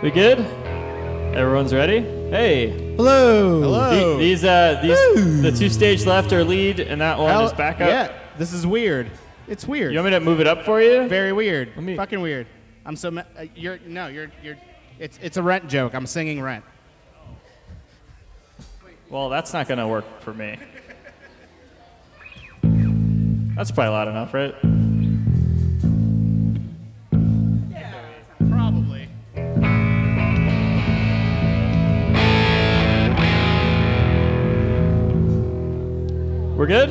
We good? Everyone's ready? Hey. Hello. Hello. These the two stage left are lead, and that one is backup. Yeah, this is weird. It's weird. You want me to move it up for you? Very weird. me- Fucking weird. I'm so you're. It's a Rent joke. I'm singing Rent. Well, that's not gonna work for me. That's probably loud enough, right? Probably. We're good?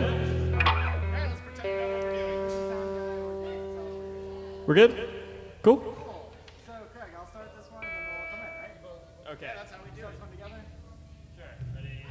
We're good? Cool? So, Craig, I'll start this one and then we'll come in, right? Okay. That's how we do it. Come together. Sure. Ready?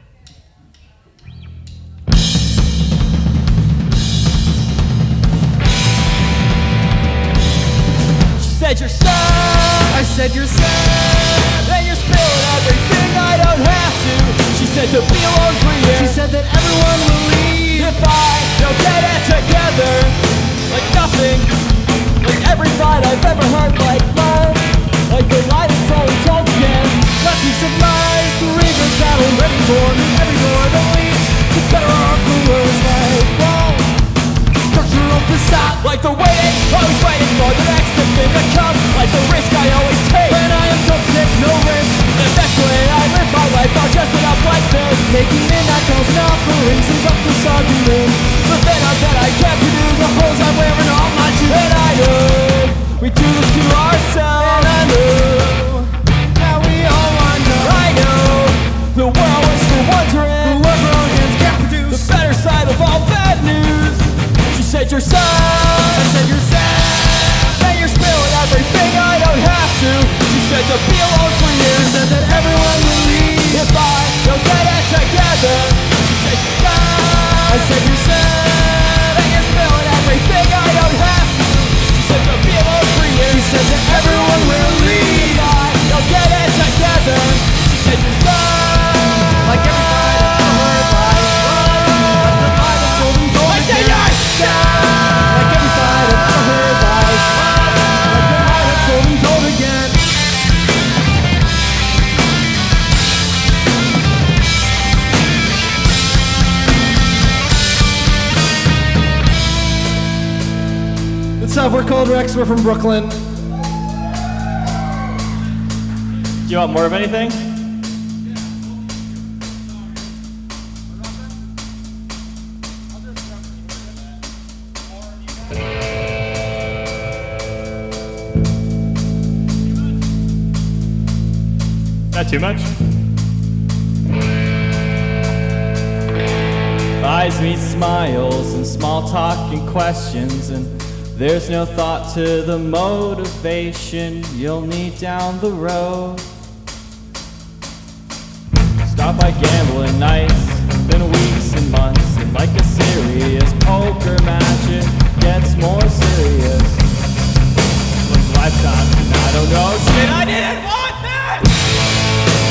She said you're sad, I said you're sad. and you're spilling everything I don't have to. She said to be alone for She years. said that everyone will leave. If I don't get it together, like nothing, like every fight I've ever heard, like love, like the lie that's slowly told again. Last weeks of lies, the reasons that already born. Every door that leads to better or for worse. Like wall, structural facade. Like the waiting, always waiting for the next thing to come. Like the risk I always take, When I am told to take no risk. the best way I live my life, I'll just end up like this. Making midnight calls and offerings and breakfast arguments. But then I bet I can't produce the holes I'm wearing on my shoes. And I know we do this to ourselves. And I know Now we all wonder. I know the world is still wondering Whoever our hands can't the produce. better side of all bad news. She said you're sad, I said you're sad. and you're spilling everything I don't have to. She said to be alone for She years. said that everyone will leave. If I don't get it together, she said you're sad, I said you're sad. and you're spilling everything I don't have to. She said to be alone for years. She said that everyone will leave. If I don't get it together, she said you're sad. Like every fight of her life. Like the fight that told and told I said again. you're sad. Like every fight of her life. Like the lie that told and told again. What's up? We're Cold Rex. We're from Brooklyn. Do you want more of anything? Not too much? Eyes meet smiles and small talk and questions, and there's no thought to the motivation you'll need down the road. Stop by gambling nights, been weeks and months, and like a serious poker match, it gets more serious. Like lifetime, and I don't know shit, I didn't want this!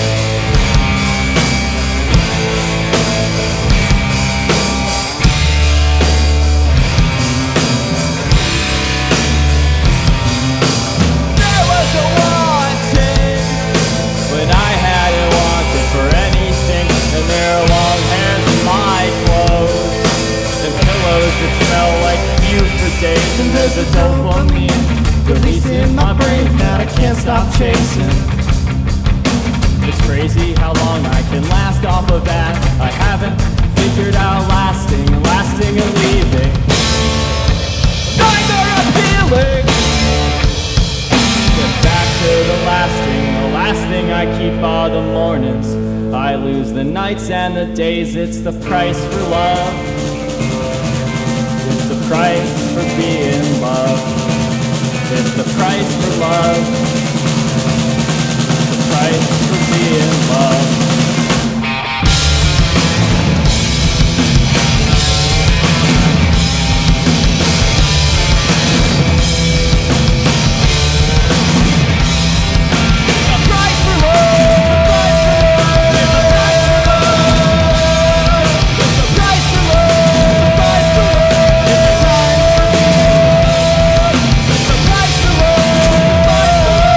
There was a wanting When I hadn't wanted for anything, and there are long hairs in my clothes, and pillows that smell like you for days, and there's a dopamine release in my brain that I can't stop chasing. It's crazy how long I can last off of that. I haven't figured out lasting and leaving. neither appealing. Get back to the last thing I keep all the mornings. I lose the nights and the days, it's the price for love. It's the price for being loved. It's the price for love. It's the price for being loved. The price for love. The price for love. The price for love. The price for love. The price for love. The price for love.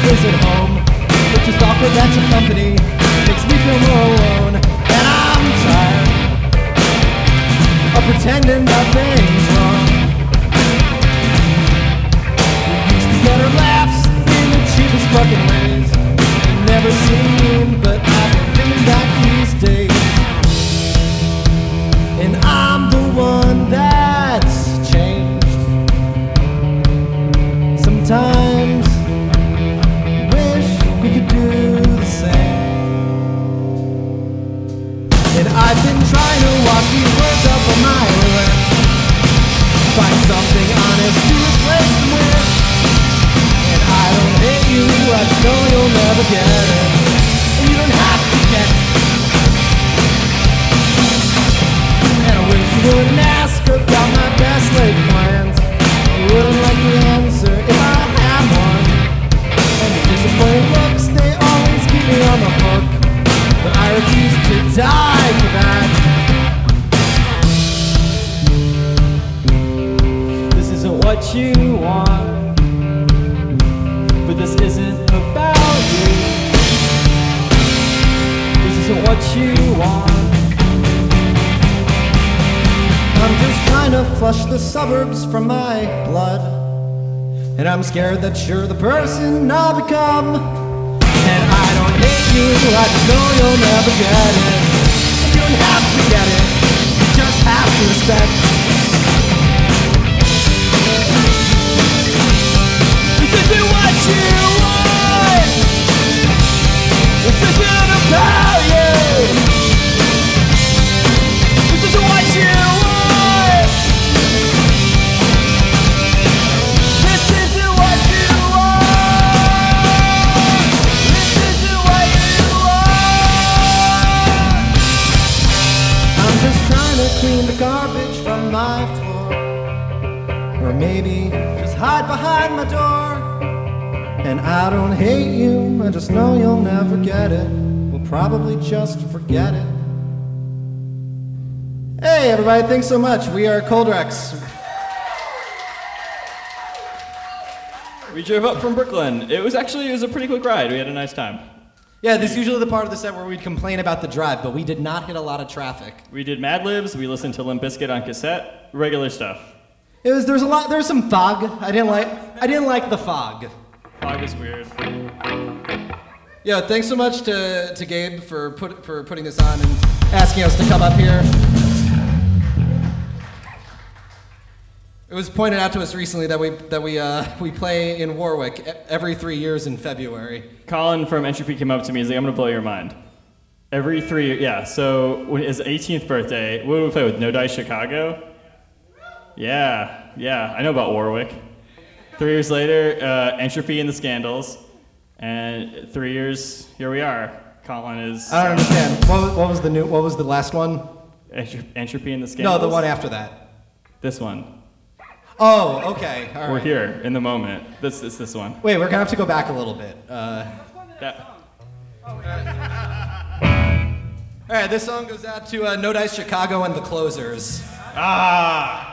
visit home, which is awkward that your company makes me feel more alone. And I'm tired of pretending nothing's wrong. We used to get our laughs in the cheapest fucking ways. Never seen, but I've been thinking back these days. And I'm the one that's changed. Sometimes wish we could do the same. And I've been trying to wash these words up on my lip, find something honest to replace them with. And I don't hate you, I just know you'll never get it. And you don't have to get it. And I wish you wouldn't ask about my best laid plans. I wouldn't like the answer if I had one. And the disappointed looks, they always keep me on the hook. But I refuse to die for that. This isn't what you want, but this isn't about you. This isn't what you want. I'm just trying to flush the suburbs from my blood, and I'm scared that you're the person I'll become. And I don't hate you, I just know you'll never get it. And you don't have to get it, you just have to respect. This isn't what you want. This isn't about you. This isn't what you want. This isn't what you want. This isn't what you want. I'm just trying to clean the garbage from my floor, or maybe just hide behind my door. And I don't hate you, I just know you'll never get it. We'll probably just forget it. Hey everybody, thanks so much. We are Cold Rex. We drove up from Brooklyn. It was a pretty quick ride. We had a nice time. Yeah, this is usually the part of the set where we'd complain about the drive, but we did not hit a lot of traffic. We did Mad Libs. We listened to Limp Bizkit on cassette. Regular stuff. There was some fog. I didn't like the fog. Fog was weird. Yeah, thanks so much to Gabe for putting this on and asking us to come up here. It was pointed out to us recently that we play in Warwick every 3 years in February. Colin from Entropy came up to me. He's like, "I'm gonna blow your mind." Every 3 years, yeah. So when his 18th birthday, what did we play with? No Dice Chicago. Yeah. I know about Warwick. 3 years later, Entropy and the Scandals, and 3 years, here we are. Colin is. I don't understand. What was the last one? Entropy and the Scandals. No, the one after that. This one. Oh, okay. All right. We're here in the moment. This one. Wait, we're gonna have to go back a little bit. Yeah. All right, this song goes out to No Dice Chicago and the Closers. Ah.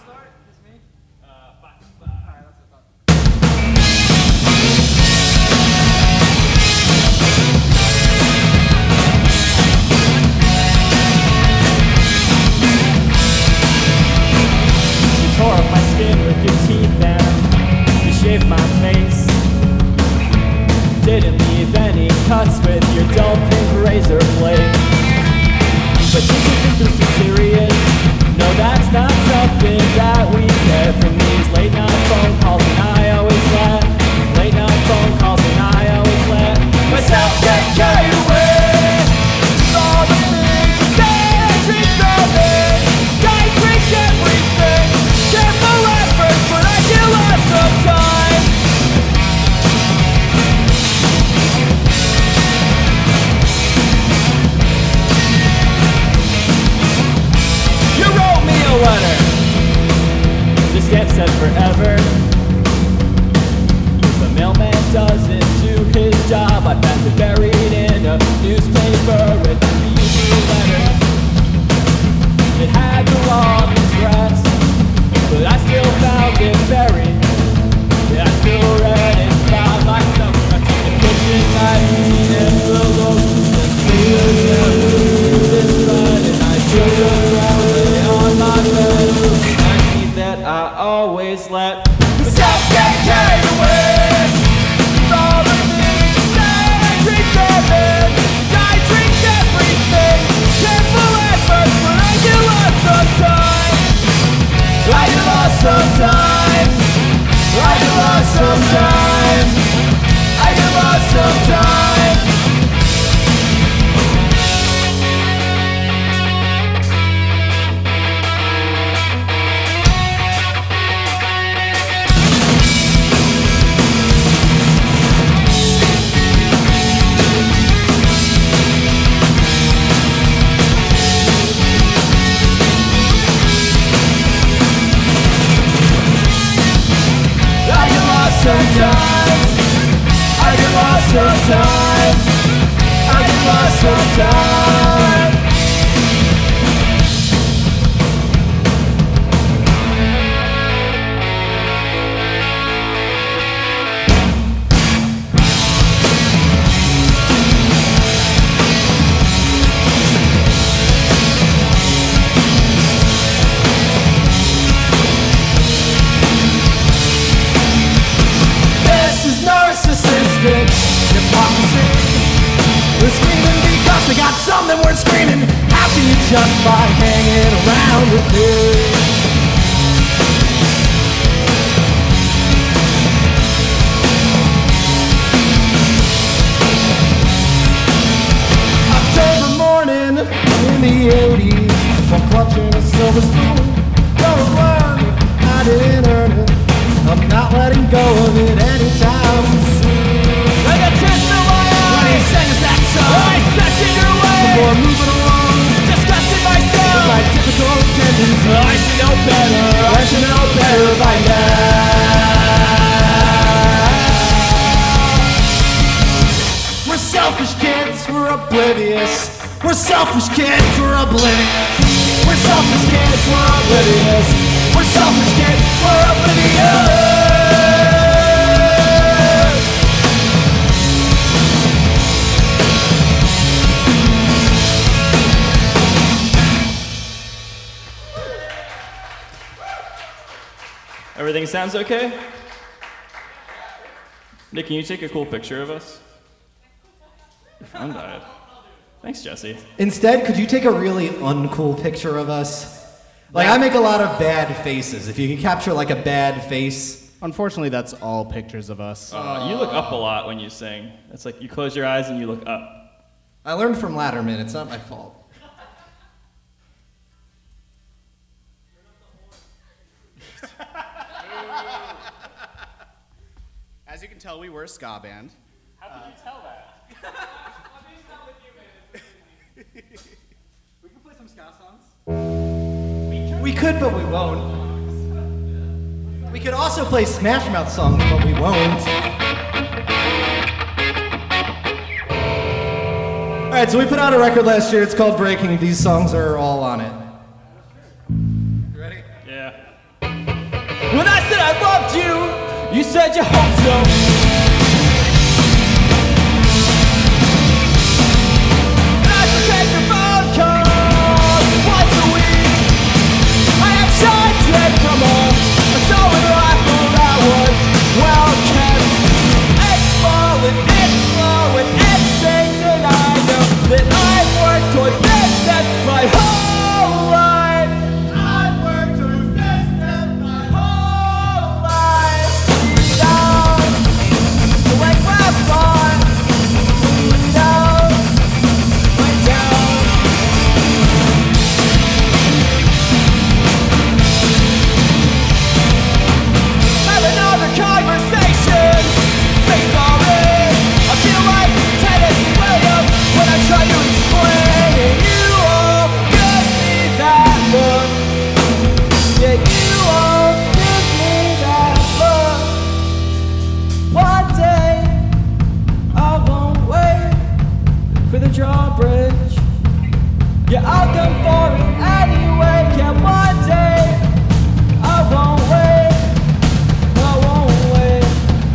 Tore up my skin with your teeth and you shaved my face. Didn't leave any cuts with your dull pink razor blade. But you can think this is serious. No, that's not something that we get from these late night phone calls, and I always let late night phone calls, and I always let myself get carried away. All the things that dreams of it, I drink everything. Careful at first, but I get lost sometimes. You wrote me a letter. The stamp said forever. If the mailman doesn't do his job, I found it buried in a newspaper with the usual letters. It had the wrong address, but I still found it buried. Yeah, I still read it, found myself. time. Hypocrisy. We're screaming because we got something worth screaming. How can you just by hanging around with me? October morning in the 80s, while clutching a silver spoon. Don't learn, I didn't earn it. I'm not letting go of it anytime soon. Like a tear in my eye. When he sang us that song, I stepped in your way. before moving along, Disgusted myself. my typical tendency. I should know better. I should know better by now. We're selfish kids, we're oblivious. We're selfish kids, we're oblivious. We're selfish kids, we're oblivious. We're selfish kids, we're oblivious. Everything sounds okay? Nick, can you take a cool picture of us? Your phone died. Thanks, Jesse. Instead, could you take a really uncool picture of us? Like, I make a lot of bad faces. If you can capture, like, a bad face. Unfortunately, that's all pictures of us. You look up a lot when you sing. It's like you close your eyes and you look up. I learned from Latterman. It's not my fault. As you can tell, we were a ska band. How can you tell that? We can play some ska songs. We could, but we won't. We could also play Smash Mouth songs, but we won't. Alright, so we put out a record last year. It's called Breaking. These songs are all on it. You ready? Yeah. When I said I loved you, you said you hoped so. And I should take your phone calls once a week. I have shots that come on a stolen rifle that was well kept. It's small and it's slow and it's things, and I know that I've worked towards this step my whole life. I've worked towards this step my whole life. Down, the way we're fun. Down, way down. Have another conversation. Say sorry. I feel like Tennessee Williams when I try to explain. And you all give me that look. Yeah, you all give me that look. One day I won't wait for the drawbridge. Yeah, I'll come for it anyway. Yeah, one day I won't wait. I won't wait.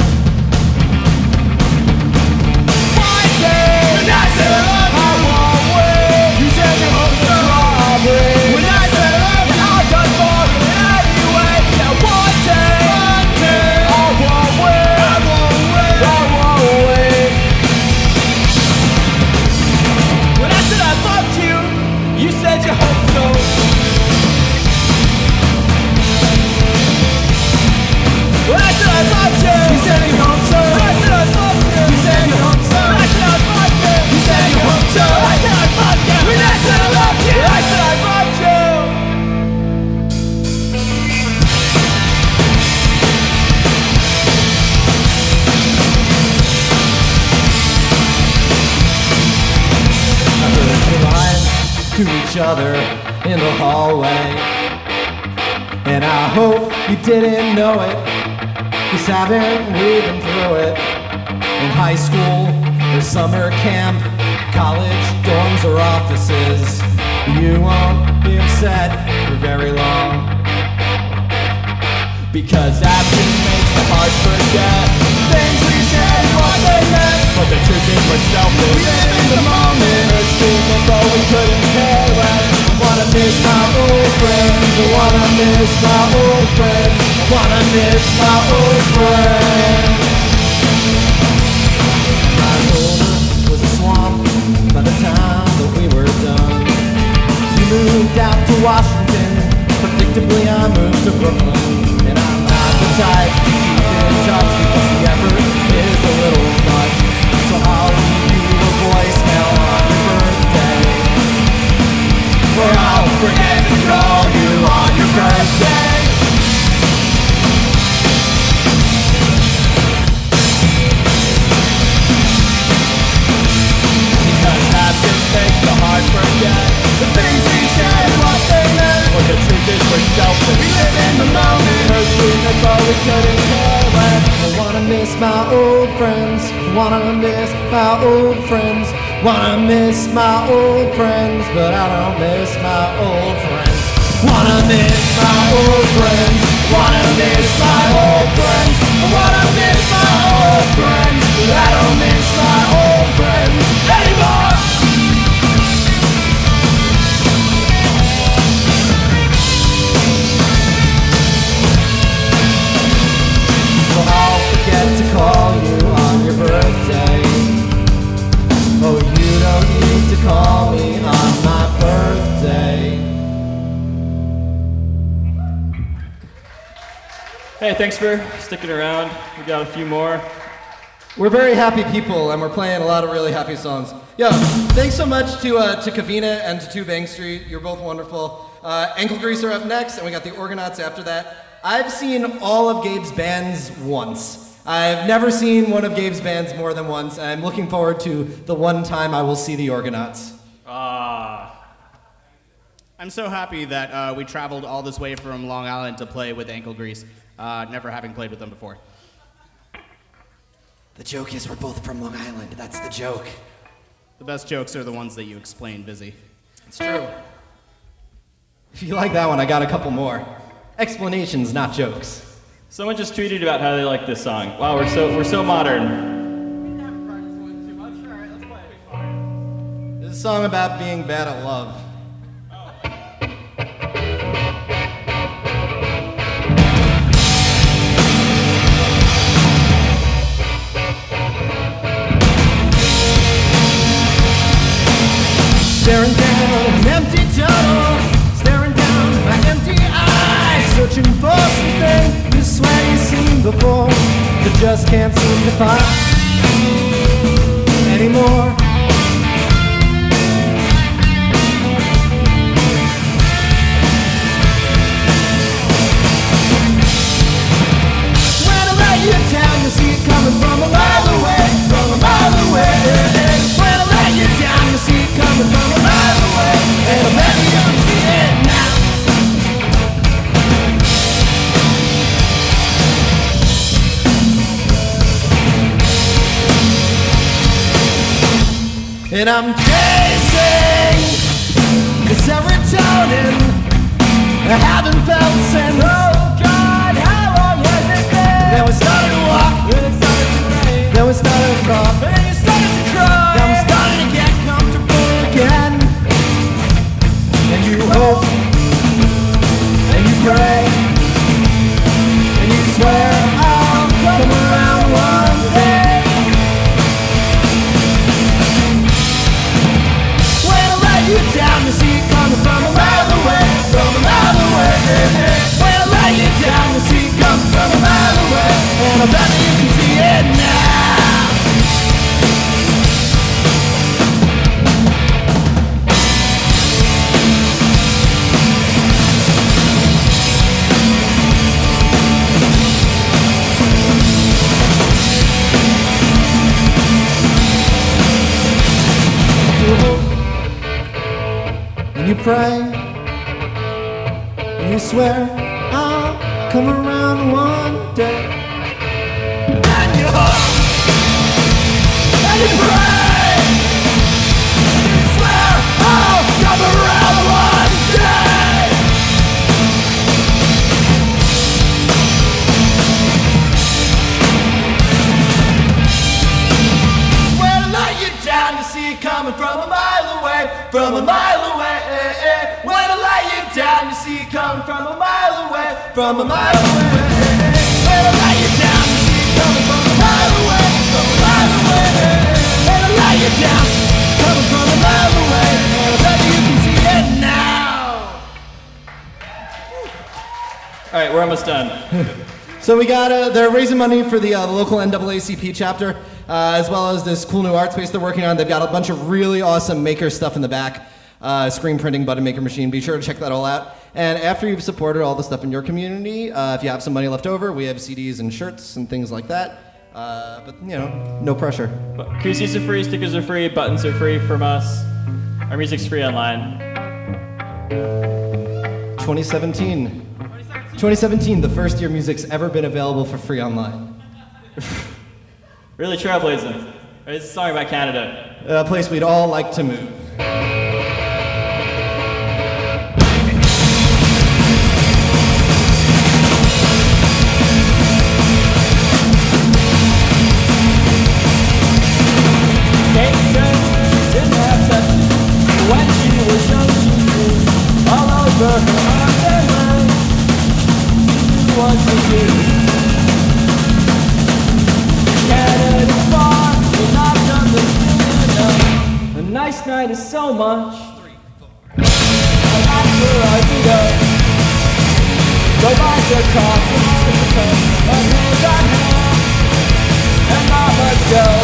One day when I said I love you, I won't wait. You said you hope the drawbridge. When I said I love you, I'll come for it anyway. Yeah, one day I won't wait. I won't wait. I won't wait. When I said I loved you, you said you hoped so. When I said I loved you, you said you hoped so. When I said I loved you, you said you hoped so. When I said I loved you, you said you hoped so. When I said I loved you, when I said I loved you, I said I loved you. We lied to each other in the hallway. And I hope you didn't know it, 'cause haven't we been through it? In high school or summer camp, college dorms or offices. You won't be upset for very long, because absence makes the heart forget things we shared and what they meant. But the truth is we're selfish. We live in the moment. We're screaming but we couldn't care less. I wanna miss my old friends. I wanna miss my old friends. I wanna miss my old friends. my shoulder was a swamp by the time that we were done. You moved out to Washington, predictably I moved to Brooklyn. And I'm not the type to keep in touch because the effort is a little much. So I'll leave you a voicemail on your birthday, or I'll forget to call you on your birthday. Because absence makes the heart forget the things we shared and what they meant. But the truth is we're selfish. We live in the moment. We're screaming but we couldn't care less. I wanna miss my old friends. Wanna miss my old friends. Wanna miss my old friends, but I don't miss my old friends. Wanna miss my old friends. Wanna miss my old friends. I wanna miss my old friends, but I don't miss my old friends anymore. So I'll forget to call you on your birthday. Oh, you don't need to call me on my birthday. Hey, thanks for sticking around. We got a few more. We're very happy people, and we're playing a lot of really happy songs. Yo, thanks so much to Kavina and to 2 Bank Street. You're both wonderful. Ankle Greaser up next, and we got the Orgonauts after that. I've seen all of Gabe's bands once. I've never seen one of Gabe's bands more than once, and I'm looking forward to the one time I will see the Orgonauts. I'm so happy that we traveled all this way from Long Island to play with Ankle Grease, never having played with them before. The joke is we're both from Long Island. That's the joke. The best jokes are the ones that you explain, Busy. It's true. If you like that one, I got a couple more. Explanations, not jokes. Someone just tweeted about how they like this song. Wow, we're so modern. This is a song about being bad at love. Staring down an empty tunnel, staring down my empty eyes, searching for something you swear you've seen before, but just can't seem to find anymore. When I let you down, you see it coming from a mile away, from a mile away. When I let you down, you see it coming from a mile away, and I bet you don't see it now. And I'm chasing the serotonin I haven't felt since. Oh God, how long has it been? Then we started to walk, then it started to rain, then we started to cough, then you started to cry, then we started to get comfortable again. And you hope, and you pray, and you swear I'll come around one day. When I let you down, you see it coming from a mile away, from a mile away. When I let you down, you see it coming from a mile away, and I bet you can see it now. And you pray, and you swear I'll come around one day. And you hope, and you pray, down, you see it coming from a mile away, from a mile away. When I lay you down, you see it coming from a mile away, from a mile away. When I lay you down, you see it coming from a mile away, from a mile away. When I lay you down, coming from a mile away, and I bet you can see it now. All right, we're almost done. So we got, they're raising money for the local NAACP chapter, as well as this cool new art space they're working on. They've got a bunch of really awesome maker stuff in the back, screen printing, button maker machine. Be sure to check that all out. And after you've supported all the stuff in your community, if you have some money left over, we have CDs and shirts and things like that. But, you know, no pressure. Koozies are free, stickers are free, buttons are free from us. Our music's free online. 2017, the first year music's ever been available for free online. Really trailblazing. It's a song about Canada. A place we'd all like to move. Kate said she didn't have touch. When she was young, she grew all over her arms and legs. What to do? Canada's far, and I've done this enough. A nice night is so much. And that's where I can go. Go buy the coffee, my hands on hand, and not much dough.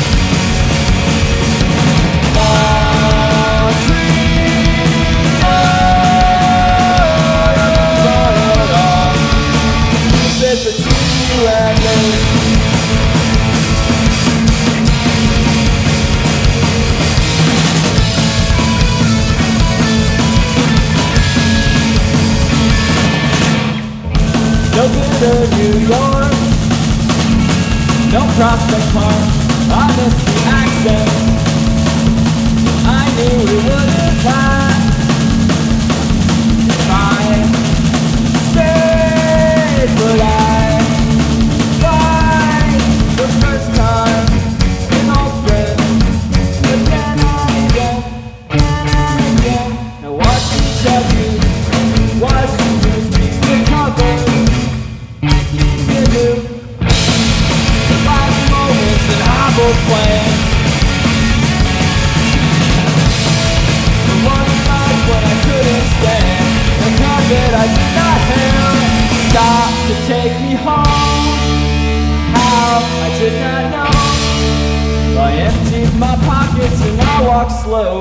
Between you and me. No good of New York, no Prospect Park. I miss the accent. I knew we wouldn't pass. If I stayed, but I cried the first time in old friends. Again and again, and again. Now what she tell you was to recover. You knew the last moments that I both planned. The one night when I couldn't stand the carpet I did not have. Stopped to take me home. How I did not know. I emptied my pockets and I walked slow.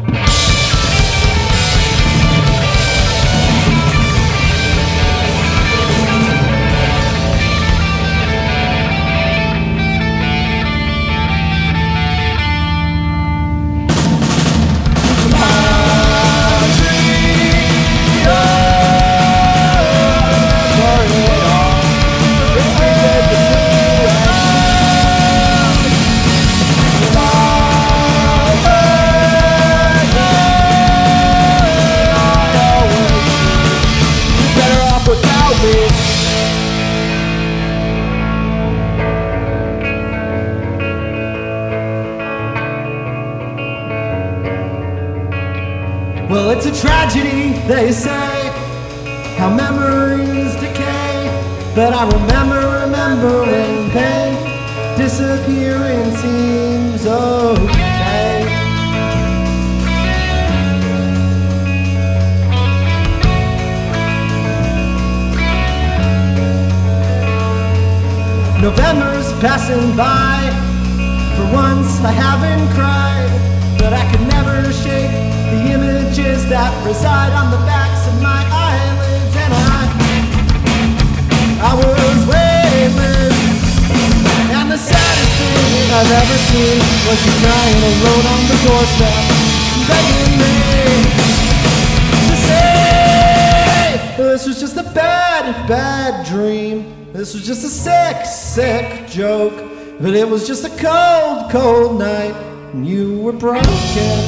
Well, it's a tragedy, they say, how memories decay. But I remembering pain, disappearing seems okay. November's passing by. For once I haven't cried, but I could never shake the images that reside on the backs of my eyelids. And I was weightless, and the saddest thing I've ever seen was you crying alone on the doorstep, begging me to say this was just a bad dream. This was just a sick joke. But it was just a cold night, and you were broken.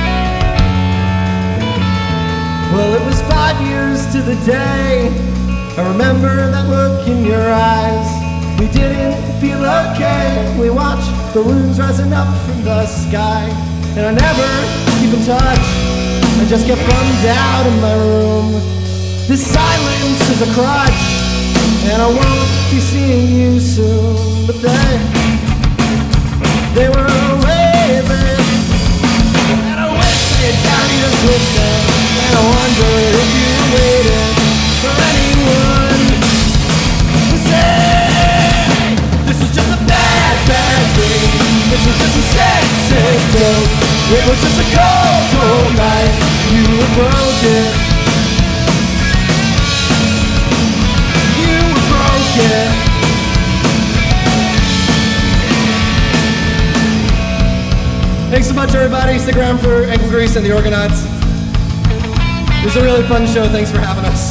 Well, it was 5 years to the day I remember that look in your eyes. We didn't feel okay. We watched balloons rising up from the sky, and I never keep in touch. I just get bummed out in my room. This silence is a crutch, and I won't be seeing you soon. But they were waving, and I wish they had carried us with them. And I wonder if you're waiting for anyone to say, this was just a bad, bad dream. This was just a sick, sick joke. It was just a cold, cold night. You were broken. You were broken. Thanks so much, everybody. Stick around for Ankle Grease and the Orgonauts. It was a really fun show. Thanks for having us.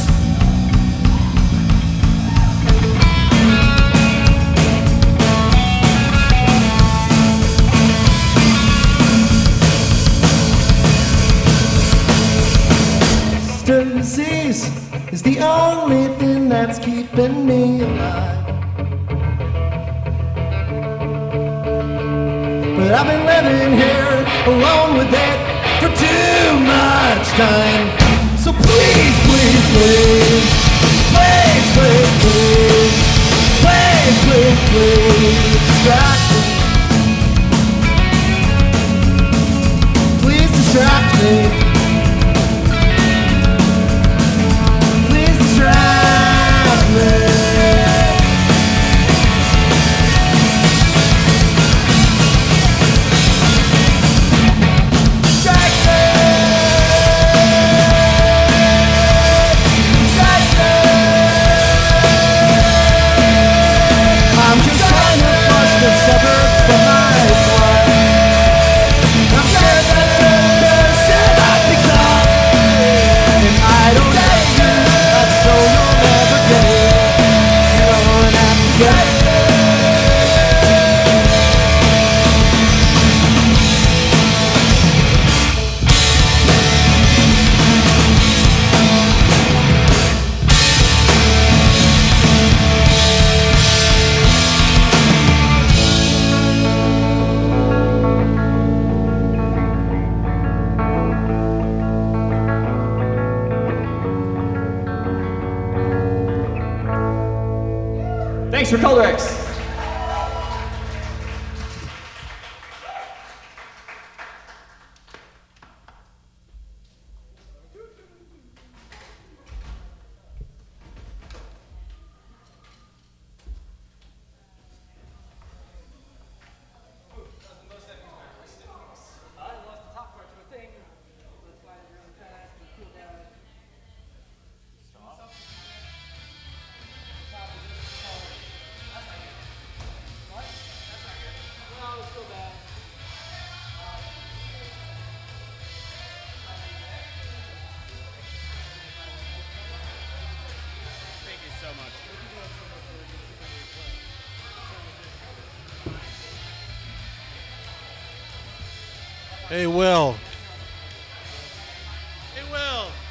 Disease is the only thing that's keeping me alive. But I've been living here alone with it for too much time. So please, please, please, please, please, please, please, please, please, distract me. Please distract me. Thanks for Colderex. Hey, Will,